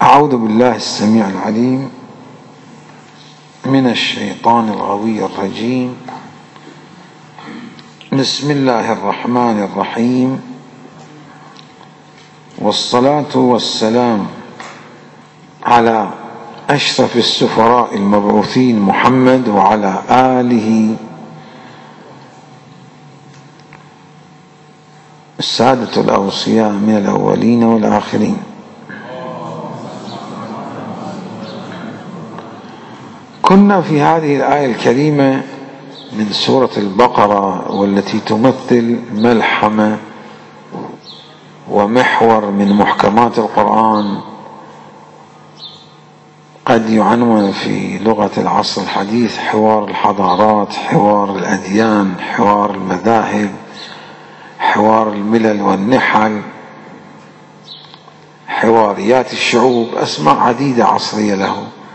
أعوذ بالله السميع العليم من الشيطان الغوي الرجيم. بسم الله الرحمن الرحيم، والصلاة والسلام على أشرف السفراء المبعوثين محمد وعلى آله السادة الأوصياء من الأولين والآخرين. كنا في هذه الآية الكريمة من سورة البقرة، والتي تمثل ملحمة ومحور من محكمات القرآن، قد يعنون في لغة العصر الحديث حوار الحضارات، حوار الأديان، حوار المذاهب، حوار الملل والنحل، حواريات الشعوب، أسماء عديدة عصرية له.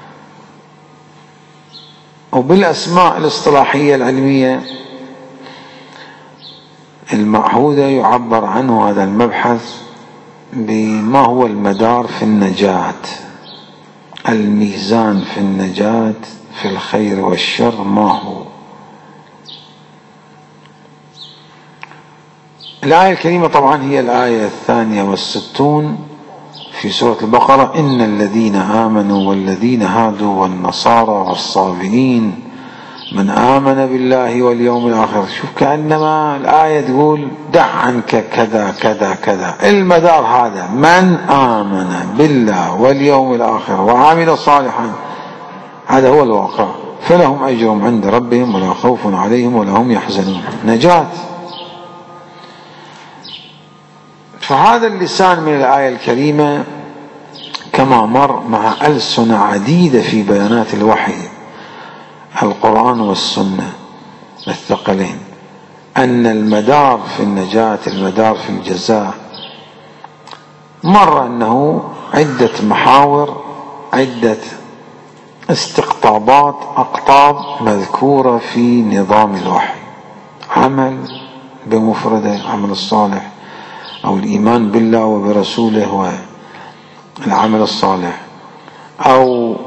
وبالأسماء الاصطلاحية العلمية المعهودة يعبر عنه هذا المبحث بما هو المدار في النجاة، الميزان في النجاة في الخير والشر ما هو. الآية الكريمة طبعا هي الآية 62 في سورة البقرة: إن الذين آمنوا والذين هادوا والنصارى والصابئين من آمن بالله واليوم الآخر. شوف، كأنما الآية تقول دع عنك كذا كذا كذا، المدار هذا: من آمن بالله واليوم الآخر وعمل صالحا، هذا هو الواقع، فلهم أجرهم عند ربهم ولا خوف عليهم ولا هم يحزنون. نجاة. فهذا اللسان من الآية الكريمة كما مر مع ألسن عديدة في بيانات الوحي، القرآن والسنة الثقلين، أن المدار في النجاة، المدار في الجزاء، مر أنه عدة محاور، عدة استقطابات، أقطاب مذكورة في نظام الوحي: عمل بمفرده، عمل الصالح، أو الإيمان بالله وبرسوله والعمل الصالح، أو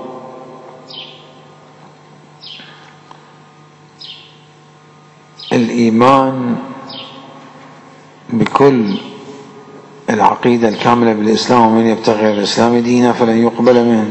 الإيمان بكل العقيدة الكاملة بالإسلام، ومن يبتغي غير الإسلام دينا فلن يقبل منه،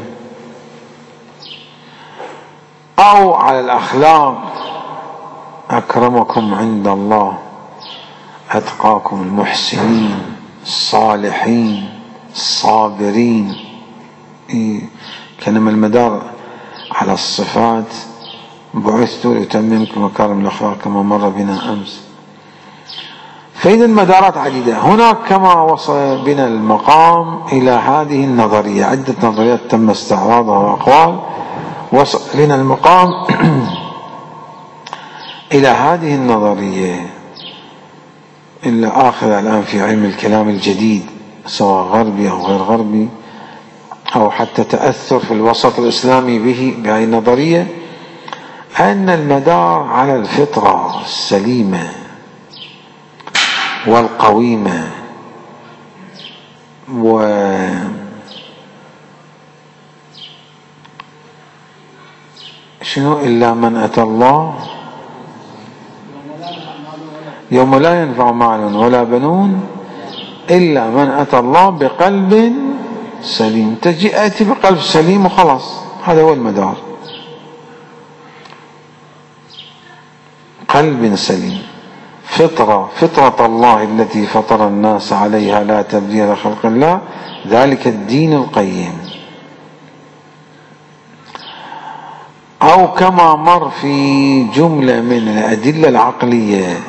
أو على الأخلاق: أكرمكم عند الله أتقاكم، المحسنين، الصالحين، الصابرين. كانما المدار على الصفات: بعثت لأتممكم مكارم الأخلاق كما مر بنا أمس. فإذا المدارات عديدة. هناك كما وصل بنا المقام إلى هذه النظرية، عدة نظريات تم استعراضها وأقوال، وصل بنا المقام إلى هذه النظرية إلا آخر الآن في علم الكلام الجديد، سواء غربي أو غير غربي، أو حتى تأثر في الوسط الإسلامي بهذه النظرية، أن المدار على الفطرة السليمة والقويمة، شنو إلا من أتى الله يوم لا ينفع مال ولا بنون إلا من أتى الله بقلب سليم. تأتي بقلب سليم وخلاص، هذا هو المدار، قلب سليم، فطرة الله التي فطر الناس عليها لا تبديل لخلق الله، ذلك الدين القيم. أو كما مر في جملة من الأدلة العقلية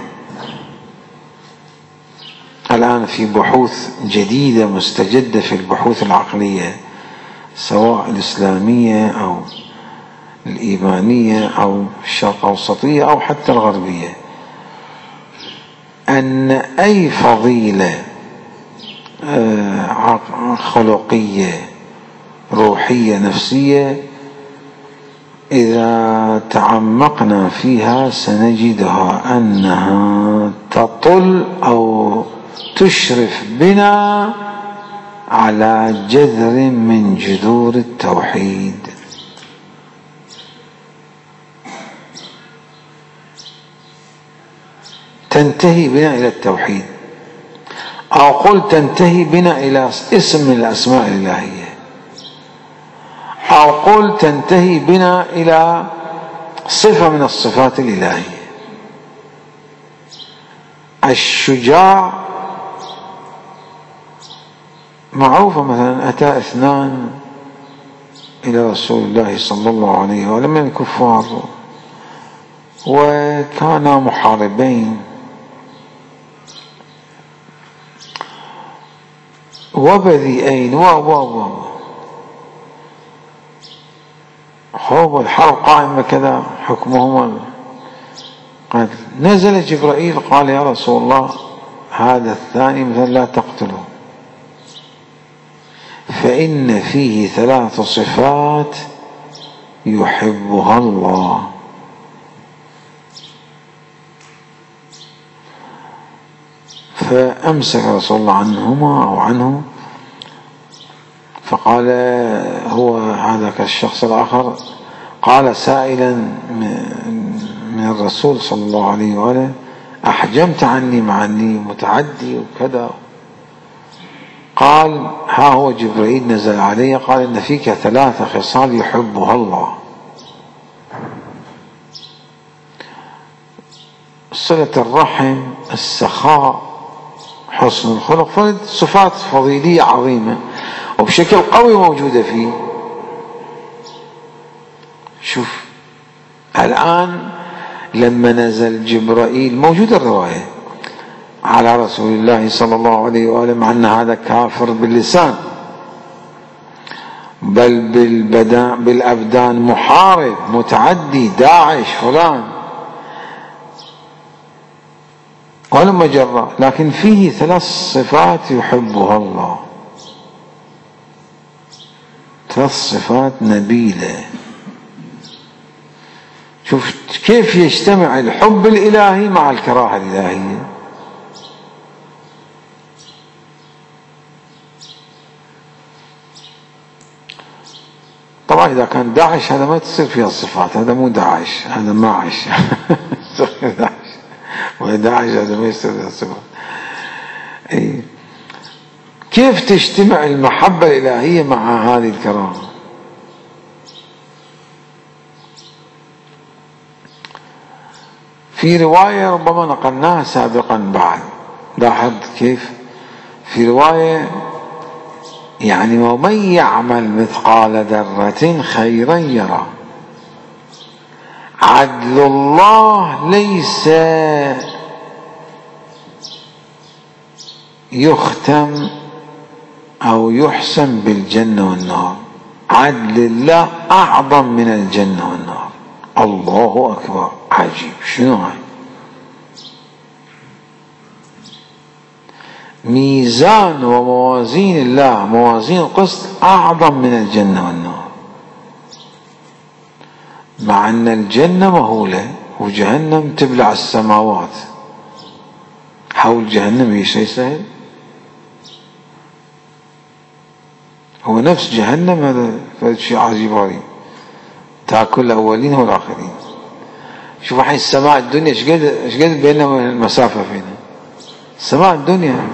الآن في بحوث جديدة مستجدة في البحوث العقلية، سواء الإسلامية أو الإيمانية أو الشرق أوسطية أو حتى الغربية، أن أي فضيلة خلقية روحية نفسية إذا تعمقنا فيها سنجدها أنها تطل أو تشرف بنا على جذر من جذور التوحيد. تنتهي بنا إلى التوحيد، أو قل تنتهي بنا إلى اسم من الأسماء الإلهية، أو قل تنتهي بنا إلى صفة من الصفات الإلهية. الشجاع معروفة، مثلا أتى اثنان إلى رسول الله صلى الله عليه وسلم من الكفار وكانا محاربين وبذيئين خوف الحرب قائمة كذا حكمهما. قال نزل جبرائيل قال يا رسول الله هذا الثاني مثلا لا تقتله، فإن فيه 3 صفات يحبها الله. فأمسك رسول الله عنهما أو عنه، فقال هو هذاك الشخص الآخر قال سائلا من الرسول صلى الله عليه وآله أحجمت عني مع أني متعدي وكذا. قال ها هو جبريل نزل علي قال إن فيك 3 خصال يحبها الله: صلة الرحم، السخاء، حسن الخلق. صفات فضيلية عظيمة وبشكل قوي موجودة فيه. شوف الآن لما نزل جبرائيل موجودة الرواية على رسول الله صلى الله عليه وآله، مع أن هذا كافر باللسان بل بالأبدان محارب متعدي داعش فلان ولما جرى، لكن فيه 3 صفات يحبها الله، 3 صفات نبيلة. شوف كيف يجتمع الحب الإلهي مع الكراهة الإلهية. طبعا إذا كان داعش هذا ما تصير فيها الصفات، هذا مو داعش، هذا ماعش وداعش هذا ما يصير فيها الصفات. كيف تجتمع المحبة الإلهية مع هذه الكراهة؟ في رواية ربما نقلناها سابقا بعد، لاحظ كيف في رواية يعني ومن يعمل مثقال ذرة خيرا يرى. عدل الله ليس يختم أو يحسن بالجنة والنار، عدل الله أعظم من الجنة والنار. الله أكبر، عجيب. شنو هاي؟ ميزان وموازين الله موازين القسط أعظم من الجنة والنار، مع أن الجنة مهولة وجهنم تبلع السماوات. حول جهنم هي شيء سهل؟ هو نفس جهنم هذا شيء عجيب غريب، تاكل الأولين والآخرين. شوف الحين السماء الدنيا ايش قد بيننا المسافة فينا. السماء الدنيا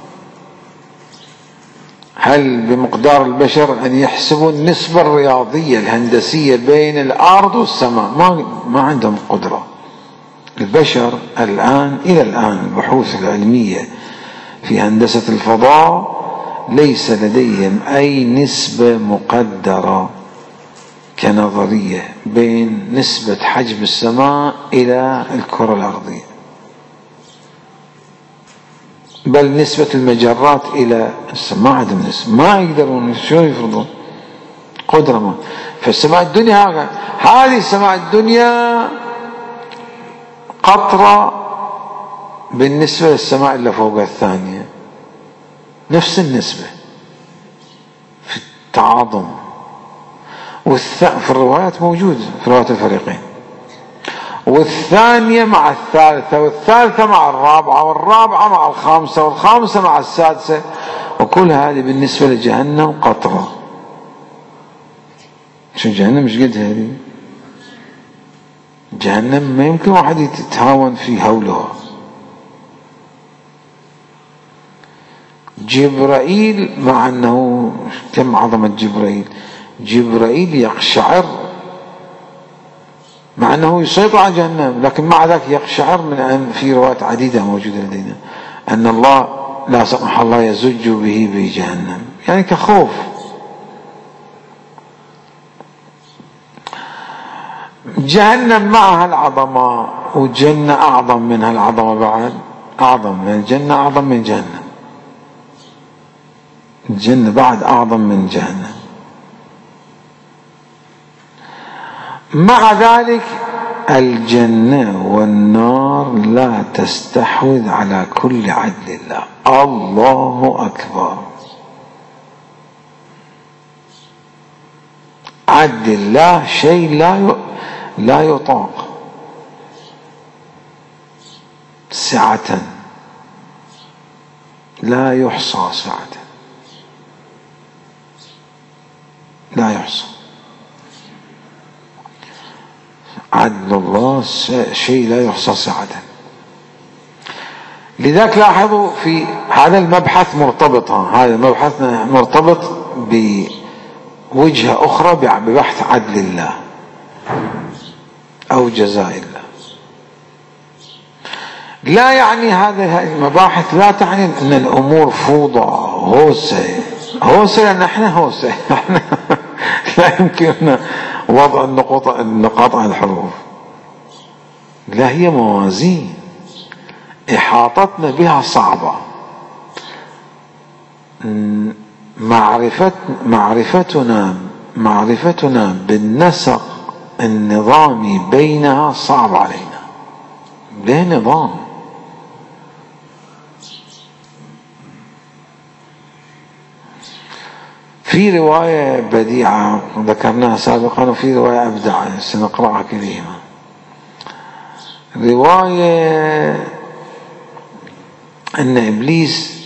هل بمقدار البشر أن يحسبوا النسبة الرياضية الهندسية بين الأرض والسماء؟ ما عندهم قدرة. البشر الآن إلى الآن البحوث العلمية في هندسة الفضاء ليس لديهم أي نسبة مقدرة كنظرية بين نسبة حجم السماء إلى الكرة الأرضية، بل نسبة المجرات إلى السماء ما عندهم نسبة، ما يقدرون. شو يفرضون قدرة ما. فالسماء الدنيا هذه السماء الدنيا قطرة بالنسبة للسماء اللي فوق الثانية، نفس النسبة في التعاظم. في الروايات موجود في روايات الفريقين، والثانية مع الثالثة، والثالثة مع الرابعة، والرابعة مع الخامسة، والخامسة مع السادسة، وكل هذه بالنسبة لجهنم قطرة. شو جهنم مش قد هذه؟ جهنم ما يمكن واحد يتهاون في هولها. جبرائيل مع أنه كم عظمة جبرائيل، جبرائيل يقشعر مع أنه يسيطر على جهنم، لكن مع ذلك يقشعر من أن في روايات عديدة موجودة لدينا أن الله لا سمح الله يزج به بجهنم، يعني كخوف. جهنم معها العظمة، والجنة أعظم منها العظمة، بعد أعظم من الجنة، أعظم من جهنم. الجنة بعد أعظم من جهنم. مع ذلك الجنة والنار لا تستحوذ على كل عدل الله. الله أكبر. عدل الله شيء لا يطاق، سعة لا يحصى، سعة لا يحصى. عدل الله شيء لا يحصى سعة. لذلك لاحظوا في هذا المبحث مرتبطة، هذا المبحث مرتبط بوجهة أخرى ببحث عدل الله أو جزاء الله. لا يعني هذه المباحث لا تعني أن الأمور فوضى هوسة، لأن احنا هوسة احنا لا يمكننا وضع النقاط على الحروف. لا، هي موازين إحاطتنا بها صعبة. معرفتنا بالنسق النظامي بينها صعب علينا. له نظام، في رواية بديعة ذكرناها سابقا، وفي رواية أبدع سنقرأها كلمة. رواية أن إبليس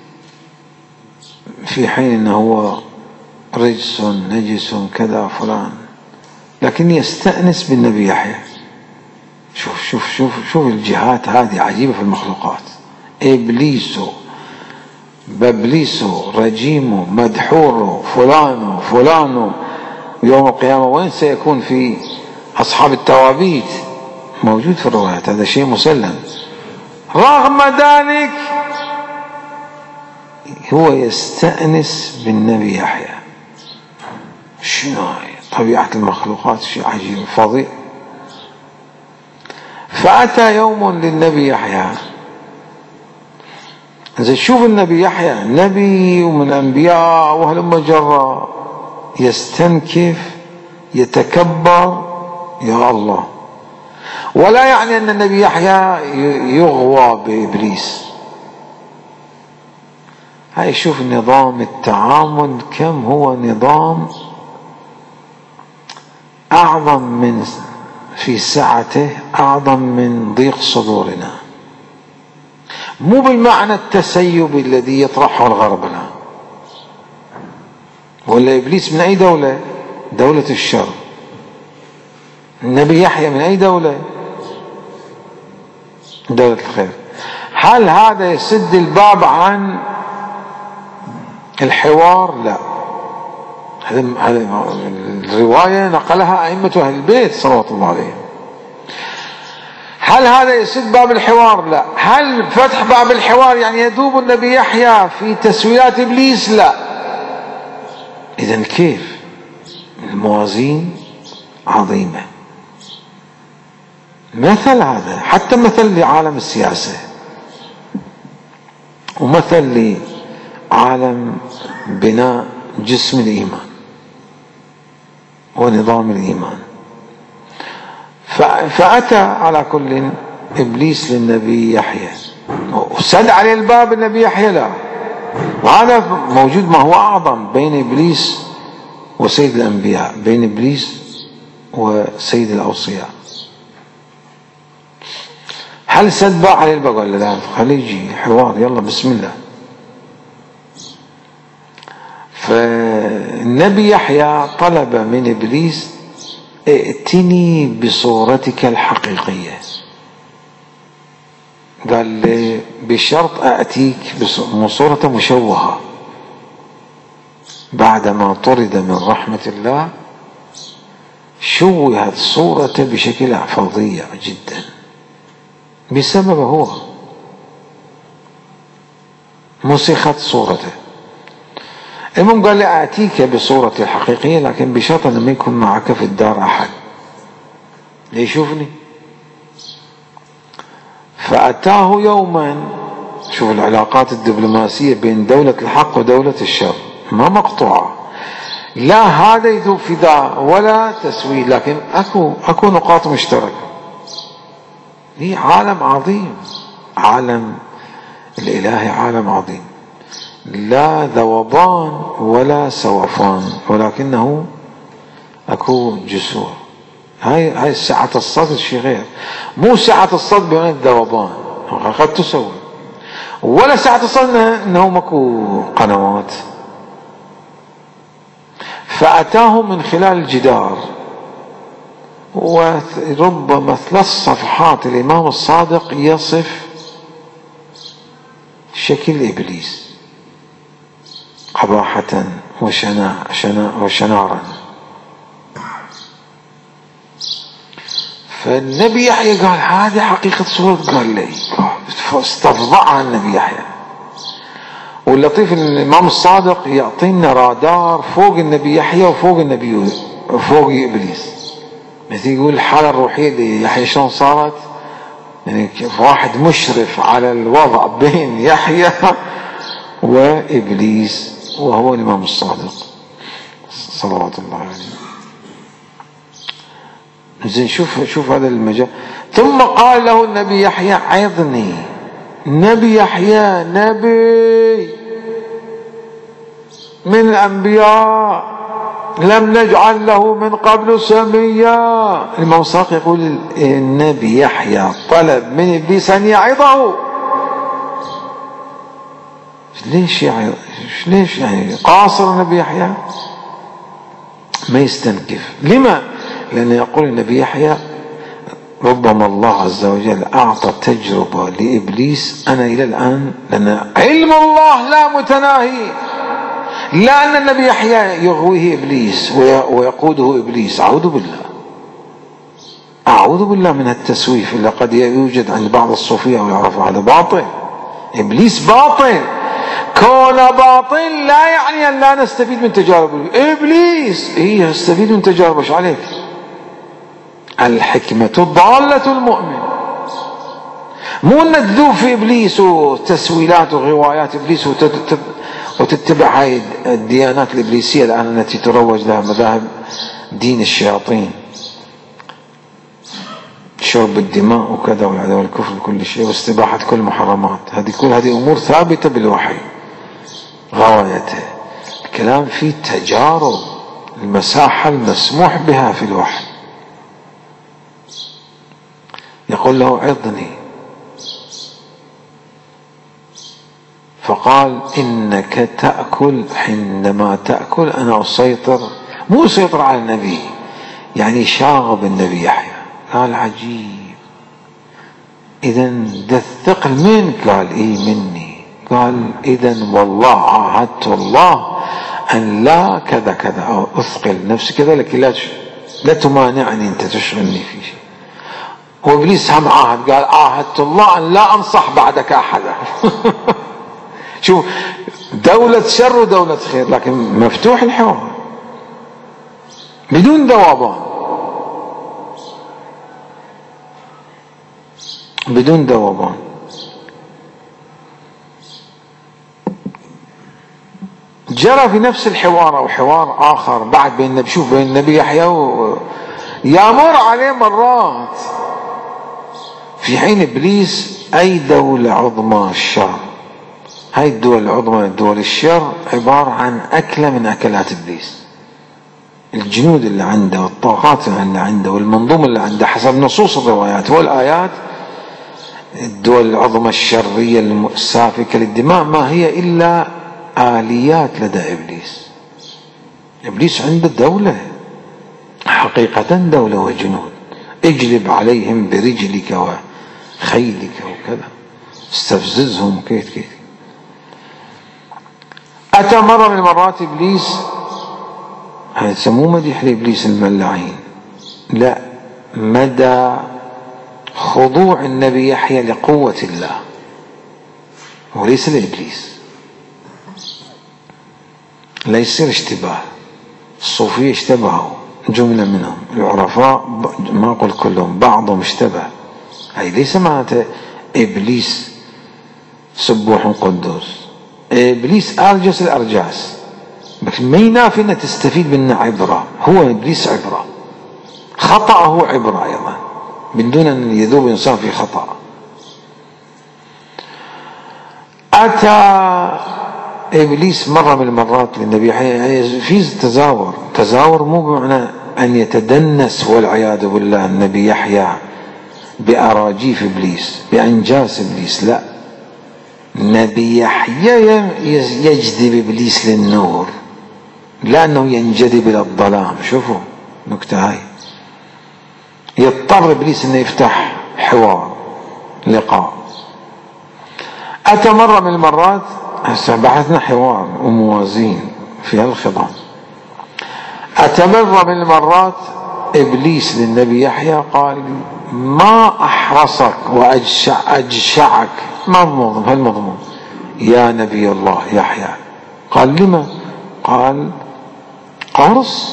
في حين أنه هو رجس نجس كذا فلان، لكن يستأنس بالنبي يحيى. شوف الجهات هذه عجيبة في المخلوقات. بابليسو رجيمه مدحوره فلانو يوم القيامة وين سيكون؟ في أصحاب التوابيت، موجود في الروايات، هذا شيء مسلم. رغم ذلك هو يستأنس بالنبي يحيى. شنو طبيعة المخلوقات؟ شيء عجيب فظيع. فأتى يوم للنبي يحيى. إذا تشوف النبي يحيى نبي ومن الأنبياء وهلم جرى، يستنكف يتكبر، يا الله. ولا يعني أن النبي يحيى يغوى بإبليس. هاي شوف نظام التعامل كم هو نظام أعظم من في سعته، أعظم من ضيق صدورنا. مو بالمعنى التسيب الذي يطرحه الغرب، لا. ولا إبليس من أي دولة؟ دولة الشر. النبي يحيى من أي دولة؟ دولة الخير. هل هذا يسد الباب عن الحوار؟ لا. هذا الرواية نقلها أئمة أهل البيت صلوات الله عليهم. هل هذا يسد باب الحوار؟ لا. هل فتح باب الحوار يعني يذوب النبي يحيى في تسويات إبليس؟ لا. إذن كيف؟ الموازين عظيمة. مثل هذا حتى مثل لعالم السياسة، ومثل لعالم بناء جسم الإيمان ونظام الإيمان. فأتى على كل إبليس للنبي يحيى وسد عليه الباب. النبي يحيى لا. وهذا موجود ما هو أعظم بين إبليس وسيد الأنبياء، بين إبليس وسيد الأوصياء. هل سد باب عليه الباب؟ قال لا، خليه يجي حوار، يلا بسم الله. فالنبي يحيى طلب من إبليس: ائتني بصورتك الحقيقية. قال لي بشرط أأتيك بصورة مشوهة. بعدما طرد من رحمة الله شوهت صورته بشكل فظيع جدا بسببه هو، مسخت صورته. المهم قال لي آتيك بصورتي الحقيقية لكن بشرط أن لم يكن معك في الدار أحد ليشوفني. فأتاه يوما. شوف العلاقات الدبلوماسية بين دولة الحق ودولة الشر ما مقطوعة، لا هذا يذوب في ذا ولا تسويه، لكن اكو نقاط مشتركة. هي عالم عظيم، عالم الإلهي عالم عظيم، لا ذوبان ولا سوفان، ولكنه اكو جسور. هاي سعة الصدر شيء غير، مو سعة الصدر بين الذوبان قد تسوي، ولا سعة الصدر انه ماكو قنوات. فأتاه من خلال الجدار، وربما 3 صفحات الإمام الصادق يصف شكل إبليس قباحة وشنارا. فالنبي يحيى قال هذه حقيقة صورة. قال لي استفضعها النبي يحيى. واللطيف ان الامام الصادق يعطينا رادار فوق النبي يحيى وفوق النبي وفوق ابليس. مثل يقول الحالة الروحية ليحيى شلون صارت، يعني واحد مشرف على الوضع بين يحيى وابليس وهو الامام الصادق صلوات الله عليه. زين شوف هذا المجال. ثم قال له النبي يحيى عظني. نبي يحيى نبي من الأنبياء لم نجعل له من قبل سميا. الإمام الصادق يقول النبي يحيى طلب من إبليس أن يعظه. ليش يعني قاصر النبي يحيى ما يستنكف؟ لما؟ لأنه يقول النبي يحيى ربما الله عز وجل أعطى تجربة لإبليس أنا إلى الآن، لأن علم الله لا متناهي، لا أن النبي يحيى يغويه إبليس ويقوده إبليس. أعوذ بالله من التسويف اللي قد يوجد عند بعض الصوفية ويعرفوا هذا باطل. إبليس باطل، كون باطل لا يعني أن لا نستفيد من تجارب إبليس. يستفيد من تجاربه. ايش عليك؟ الحكمة ضالة المؤمن، مو أن تذوب في إبليس وتسويلات وغوايات إبليس وتتبع هاي الديانات الإبليسية الآن التي تروج لها مذاهب دين الشياطين، شرب الدماء وكذا والكفر بكل شيء واستباحة كل محرمات. هذه أمور ثابتة بالوحي غايته. الكلام فيه تجارب، المساحة المسموح بها في الوحي. يقول له عظني، فقال إنك تأكل، حينما تأكل أنا أسيطر، مو أسيطر على النبي، يعني شاغب النبي يحيى. قال عجيب، إذن ذا الثقل منك؟ قال مني. قال إذن والله عاهدت الله أن لا كذا كذا أو أثقل نفسي كذلك، لا تمانعني أنت تشغلني في شيء. وإبليس هم عاهد، قال عاهدت الله أن لا أنصح بعدك أحدا. شوف، دولة شر ودولة خير، لكن مفتوح الحوار بدون ذوبان، بدون ذوبان. جرى في نفس الحوار أو حوار آخر بعد بين النبي، شوف بين النبي يحيى يمر عليه مرات في حين إبليس أي دولة عظمى الشر. هاي الدول العظمى دول الشر عبارة عن أكلة من أكلات إبليس. الجنود اللي عنده والطاقات اللي عنده والمنظومة اللي عنده حسب نصوص الروايات والآيات، الدول العظمى الشرية السافكة للدماء ما هي إلا آليات لدى إبليس. إبليس عنده دولة، حقيقة دولة وجنود، اجلب عليهم برجلك وخيلك وكذا، استفززهم كيف كيف. أتى مرة من المرات إبليس، هذا مو مديح لإبليس الملعين، لا، مدى خضوع النبي يحيى لقوة الله وليس لإبليس. لا يصير اشتباه، الصوفية اشتبهوا جملة منهم، العرفاء ما أقول كلهم، بعضهم اشتبه. هاي ليس معناته إبليس سبوح قدوس، إبليس أرجس الأرجاس، بس ما ينافي أن تستفيد منه عبرة. هو إبليس عبرة، خطأه عبرة أيضا، من دون أن يذوب إنسان في خطأ. أتى إبليس مرة من المرات للنبي في تزاور مو بمعنى أن يتدنس والعياذ بالله النبي يحيى بأراجيف إبليس بأنجاس إبليس، لا، النبي يحيى يجذب إبليس للنور، لأنه ينجذب إلى الظلام. شوفوا نكتة هاي، يضطر إبليس أنه يفتح حوار لقاء. أتى مرة من المرات، هسه بحثنا حوار وموازين في هالخضام، أتى مرة من المرات إبليس للنبي يحيى قال: ما أحرصك وأجشعك، ما هالمضمون يا نبي الله يحيى. قال: لما؟ قال: قرص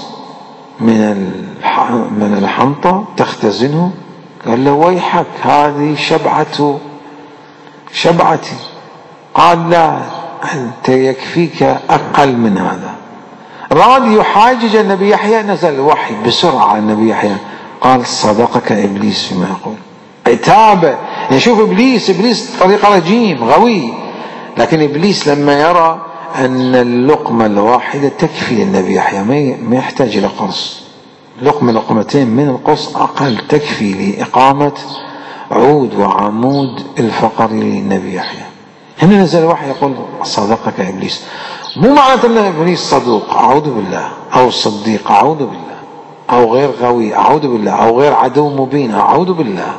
من الحنطة تختزنه. قال له: ويحك، هذه شبعتي. قال: لا، أنت يكفيك أقل من هذا. راد يحاجج النبي يحيى، نزل الوحي بسرعة على النبي يحيى، قال: صدقك إبليس فيما يقول. عتابه، نشوف إبليس طريقة رجيم غوي، لكن إبليس لما يرى أن اللقمة الواحدة تكفي للنبي يحيى، ما يحتاج إلى قرص، لقمتين من القرص أقل تكفي لإقامة عود وعمود الفقر للنبي يحيى. هنا نزل الوحي يقول: صدقك إبليس. مو معناته أن إبليس صدوق، أعوذ بالله، أو صديق، أعوذ بالله، أو غير غوي، أعوذ بالله، أو غير عدو مبين، أعوذ بالله.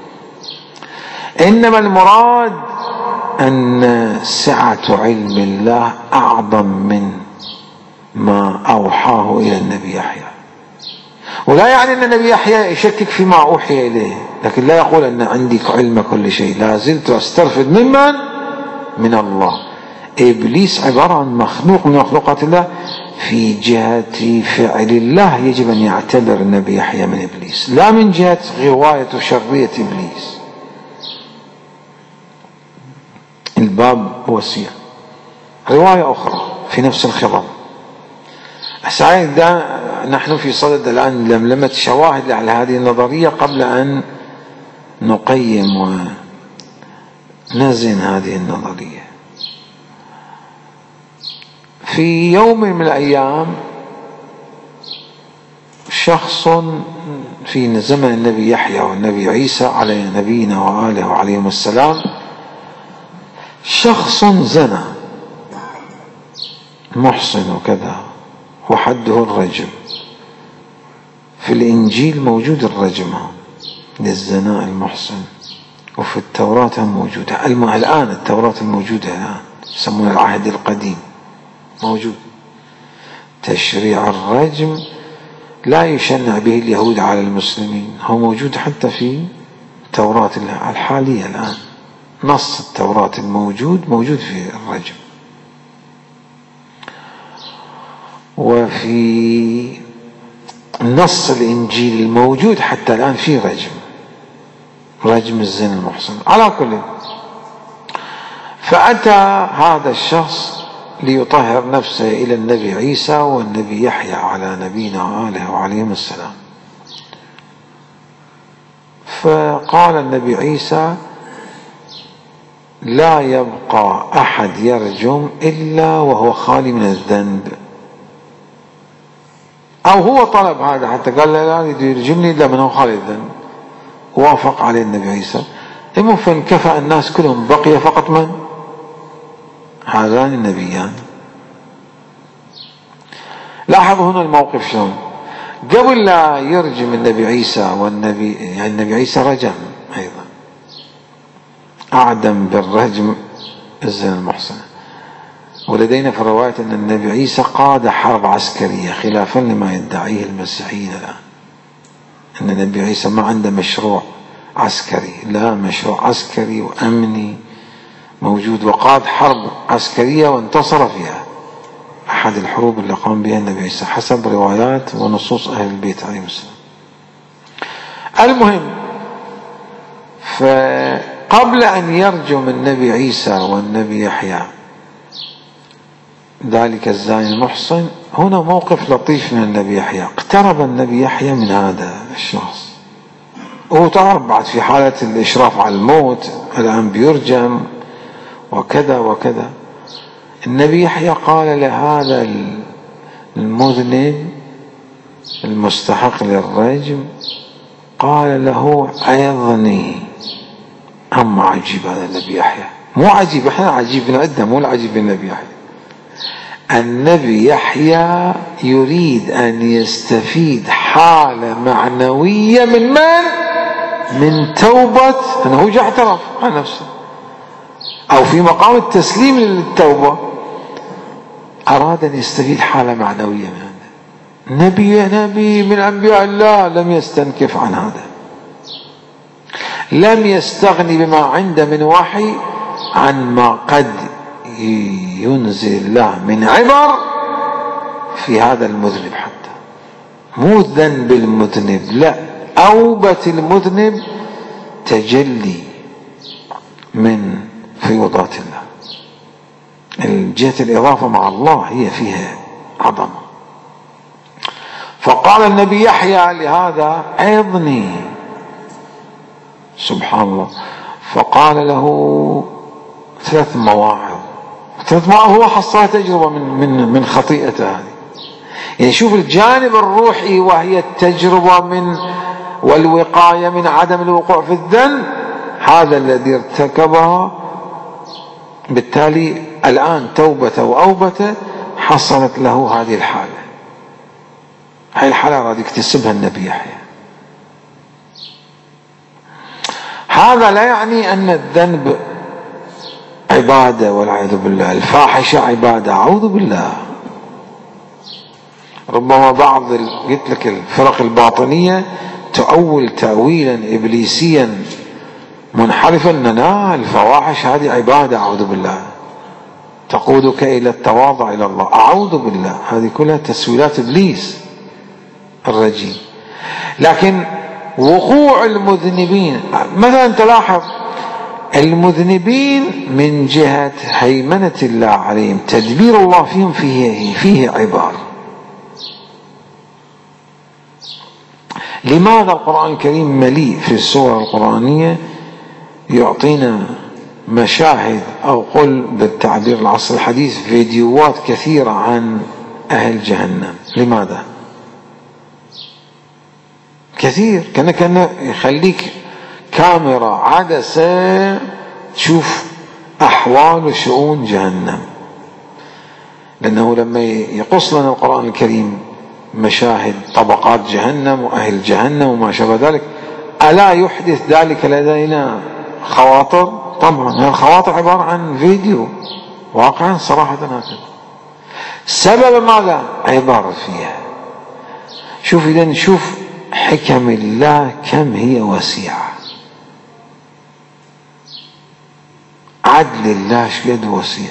إنما المراد أن سعة علم الله أعظم من ما أوحاه إلى النبي يحيى. ولا يعني أن النبي يحيى يشكك فيما أوحي إليه، لكن لا يقول أن عندي علم كل شيء، لا زلت أسترفد من الله. إبليس عبارة عن مخلوق من مخلوقات الله، في جهة فعل الله يجب أن يعتبر النبي يحيى من إبليس، لا من جهة غواية وشرية إبليس. الباب وسيع. رواية أخرى في نفس الخضم. سعيد نحن في صدد الآن لملمة شواهد على هذه النظرية قبل أن نقيم ونزن هذه النظرية. في يوم من الأيام شخص في زمن النبي يحيى والنبي عيسى على نبينا وآله وعليهم السلام، شخص زنى محصن وكذا، وحده الرجم. في الإنجيل موجود الرجم للزنا المحصن، وفي التوراة موجودة. الآن التوراة الموجودة الآن يسمونها العهد القديم موجود. تشريع الرجم لا يشنع به اليهود على المسلمين، هو موجود حتى في التوراة الحالية الآن. نص التوراة موجود في الرجم، وفي نص الإنجيل الموجود حتى الآن في رجم الزنا المحصن. على كل، فأتى هذا الشخص ليطهر نفسه إلى النبي عيسى والنبي يحيى على نبينا وآله وعليهم السلام. فقال النبي عيسى: لا يبقى أحد يرجم إلا وهو خالي من الذنب. أو هو طلب هذا حتى قال: لا يرجمني إلا من هو خالي الذنب. وافق عليه النبي عيسى. فانكفأ الناس كلهم، بقي فقط من؟ هذان النبيان. لاحظوا هنا الموقف شلون. قبل لا يرجم النبي عيسى، والنبي يعني النبي عيسى رجم أيضا، أعدم بالرجم الزنا المحصنة. ولدينا في الرواية أن النبي عيسى قاد حرب عسكرية خلافا لما يدعيه المسيحيين الآن، أن النبي عيسى ما عنده مشروع عسكري، لا، مشروع عسكري وأمني موجود، وقاد حرب عسكرية وانتصر فيها، أحد الحروب اللي قام بها النبي عيسى حسب روايات ونصوص أهل البيت عليهم السلام. المهم، فقبل أن يرجم النبي عيسى والنبي يحيى ذلك الزاني المحصن، هنا موقف لطيف من النبي يحيى. اقترب النبي يحيى من هذا الشخص، وهو تعرف بعد في حالة الإشراف على الموت، الآن بيرجم وكذا وكذا. النبي يحيى قال لهذا المذنب المستحق للرجم، قال له عظني. أما عجيب هذا النبي يحيى، مو عجيب، احنا عجيبنا عندنا، مو العجيب النبي يحيى. النبي يحيى يريد أن يستفيد حالة معنوية من من توبة أنه هو جاء اعترف عن نفسه، أو في مقام التسليم للتوبة، أراد أن يستفيد حالة معنوية من هذا. نبي من أنبياء الله لم يستنكف عن هذا، لم يستغني بما عنده من وحي عن ما قد ينزل الله من عبر في هذا المذنب، حتى مو ذنب المذنب، لا، أوبة المذنب تجلي من فيوضات الله. الجهة الإضافة مع الله هي فيها عظمة. فقال النبي يحيى لهذا عظني، سبحان الله. فقال له ثلاث مواعظ، هو حصل تجربة من خطيئته هذه. يعني شوف الجانب الروحي، وهي التجربة والوقاية من عدم الوقوع في الذنب، هذا الذي ارتكبها. بالتالي الآن توبته وأوبته حصلت له هذه الحالة. هذه الحالة راد يكتسبها النبي يحيى. هذا لا يعني أن الذنب عبادة والعياذ بالله، الفاحشة عبادة، أعوذ بالله. ربما بعض قلت لك الفرق الباطنية تؤول تأويلا إبليسيا منحرفا، أن الفواحش هذه عبادة، أعوذ بالله، تقودك إلى التواضع إلى الله، أعوذ بالله. هذه كلها تسويلات إبليس الرجيم. لكن وقوع المذنبين، مثلا تلاحظ المذنبين من جهة هيمنة الله عليهم، تدبير الله فيهم فيه عبار. لماذا القرآن الكريم مليء في السور القرآنية يعطينا مشاهد، أو قل بالتعبير العصر الحديث فيديوهات كثيرة عن أهل جهنم؟ لماذا؟ كثير، كان يخليك كاميرا عدسة تشوف أحوال وشؤون جهنم. لأنه لما يقص لنا القرآن الكريم مشاهد طبقات جهنم وأهل جهنم وما شابه ذلك، ألا يحدث ذلك لدينا خواطر؟ طبعا الخواطر عبارة عن فيديو، واقعا صراحة هكذا. سبب ماذا؟ عبارة فيها. شوف إذا نشوف حكم الله كم هي وسيعة، عدل الله شقد وسيع،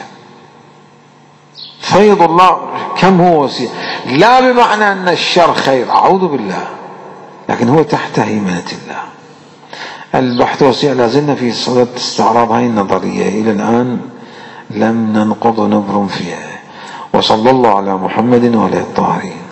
فيض الله كم هو وسيع. لا بمعنى أن الشر خير، أعوذ بالله، لكن هو تحت هيمنة الله. البحث وسيع، لازلنا في صدد استعراض هذه النظرية، إلى الآن لم ننقض نبر فيها. وصلى الله على محمد وعلى الطاهرين.